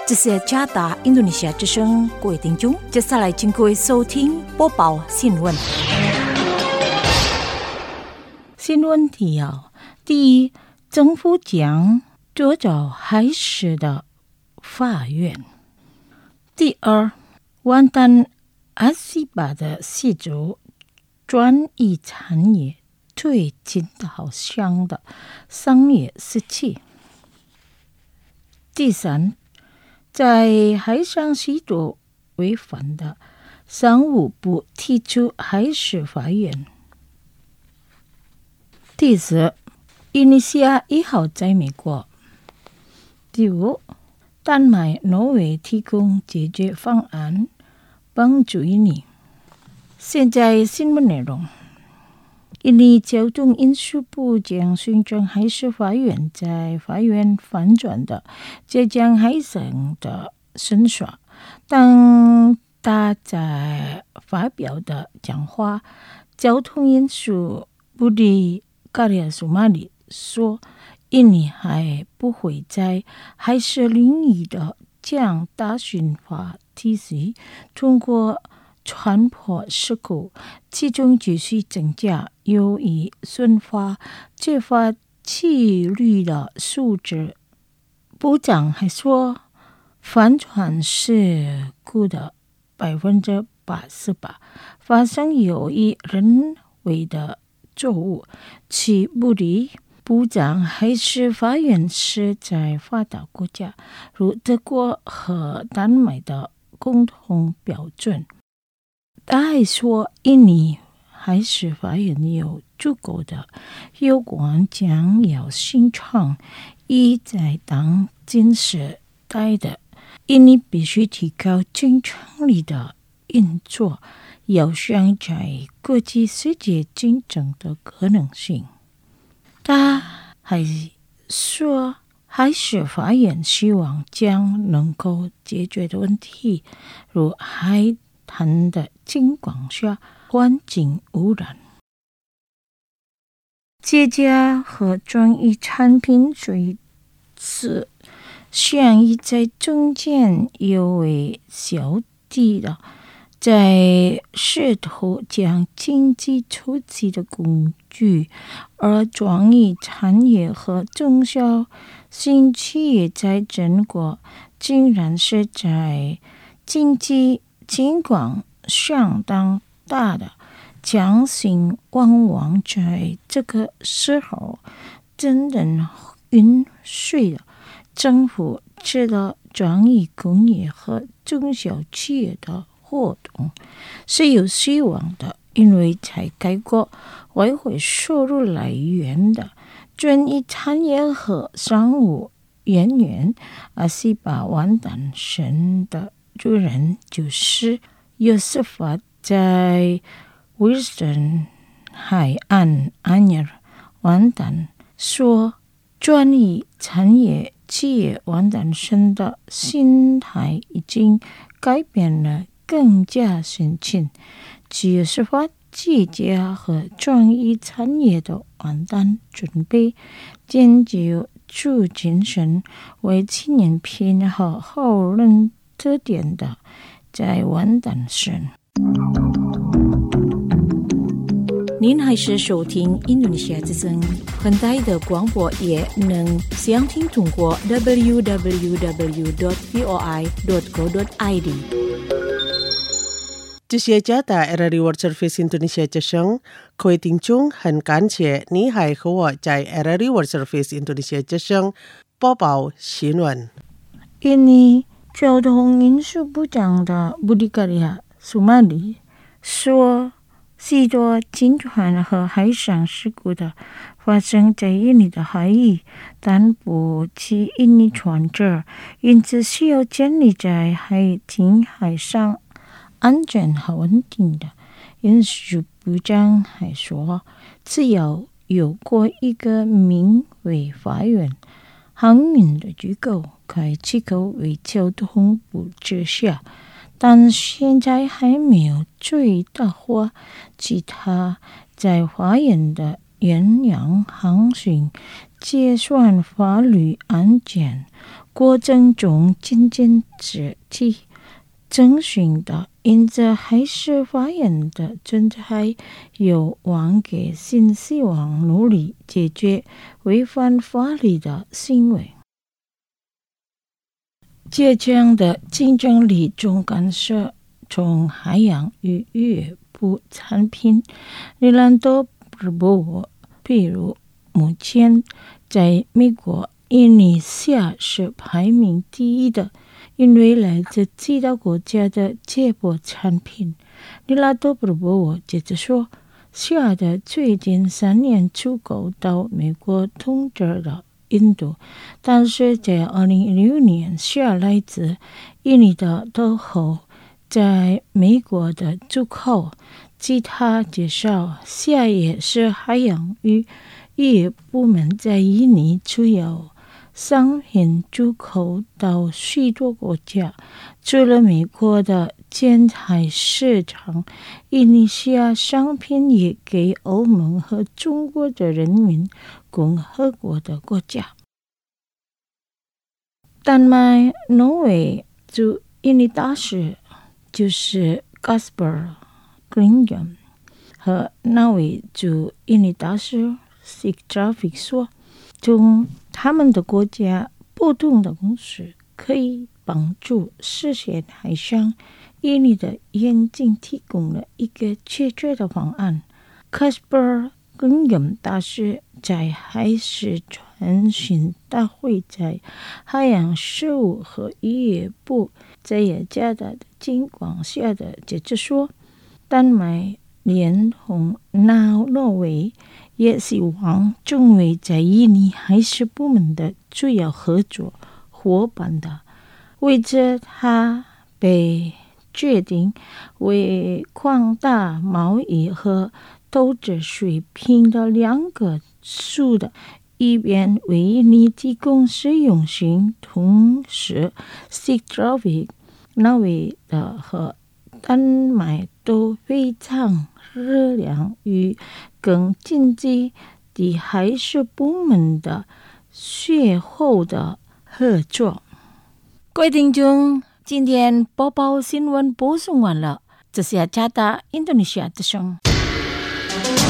这是加达印度尼西亚之声，各位听众，接下来请各位收听播报新闻。新闻提要：第一，政府将夺走海事的法院；第二，完蛋阿西巴的系主转移产业推进导向的商业时期；第三，在海上吸毒违反的商务部提出海事法院；第四，印尼西亚1号在美国；第五，丹麦、挪威提供解决方案，帮助印尼。现在新闻内容。印尼交通运输部将宣称海事法院在法院反转的浙江海省的申诉。当他在发表的讲话，交通运输部的卡里亚苏马里说，印尼还不会在海事领域的将大巡法体系通过船舶事故，其中继续增加，由于损坏执法纪律的素质。部长还说，帆船事故的88%发生由于人为的错误。其部里部长还是法院是在发达国家如德国和丹麦的共同标准。他还说，印尼海事法院有足够的有关将要形成已在当今时代的印尼必须提高竞争力的运作，要想在国际世界竞争的可能性。他还说，海事法院希望将能够解决的问题，如海滩的情况下环境污染、结痂和转移产品随此相依在中间尤为小弟的，在试图将经济出击的工具，而转移产业和中小型企业在中国竟然是在经济情况相当大的强行，往往在这个时候真正允许了政府知道转移工业和中小企业的活动是有希望的，因为在改革外汇收入来源的转移产业和商务人员。阿西巴湾诞生的主人就是约瑟法在威斯顿海岸安尼尔湾诞说，转移产业企业湾诞生的心态已经改变了，更加深情。约瑟法季节和转移产业的湾诞准备研究出精神为青年偏和后人特点的在湾诞生。您还是收听印度尼西亚之声，很大的广播也能详听通过 www.voi.co.id。 这些加大 RRI World Service Indonesia 之声，各位听众很感谢你还和我在 RRI World Service Indonesia 之声播报新闻。 印尼交通运输部长的布迪卡利亚苏马里说，许多经船和海上事故的发生在印尼的海域，但不及印尼船只，因此需要建立在海上安全和稳定的。运输部长还说，只要有过一个名为法院航运的机构，可以机构为交通部之下，但现在还没有最大化其他在法院的远洋航行结算法律案件， 过程中渐渐肢体征询的因着海事法院的状态有望给新希望努力解决违反法律的行为。这样的竞争力中干涉从海洋与渔业部产品里兰多不譬如目前在美国印尼西亚是排名第一的，因为来自其他国家的这波产品。里拉多布博接着说，西亚的最近3年出口到美国统治了印度，但是在2016年，西亚来自印尼的豆后在美国的出口。其他介绍，西亚也是海洋与渔业部门在印尼主要商品出口到许多国家，除了美国的沿海市场，印尼西亚商品也给欧盟和中国的人民共和国的国家。丹麦、挪威驻印尼大使就是 Kasper Klingem 和挪威驻印尼大使 Sigtrafik 说，从他们的国家不同的公司可以帮助实现海上印尼的愿景提供了一个解决的方案。Kasper Klingem 大使在海事传讯大会在海洋事务和渔业部在雅加达的情况下的接着说，丹麦连同挪威也希望成为在印尼海事部门的主要合作伙伴的。为着他被决定为扩大贸易和投资水平的2个数的，以便为印尼提供实用性，同时 Sigtrafik 挪威的和丹麦都非常热量与更经济的海事部门的最后的合作。各位听众，今天播报新闻播送完了，这是雅加达印度尼西亚之声。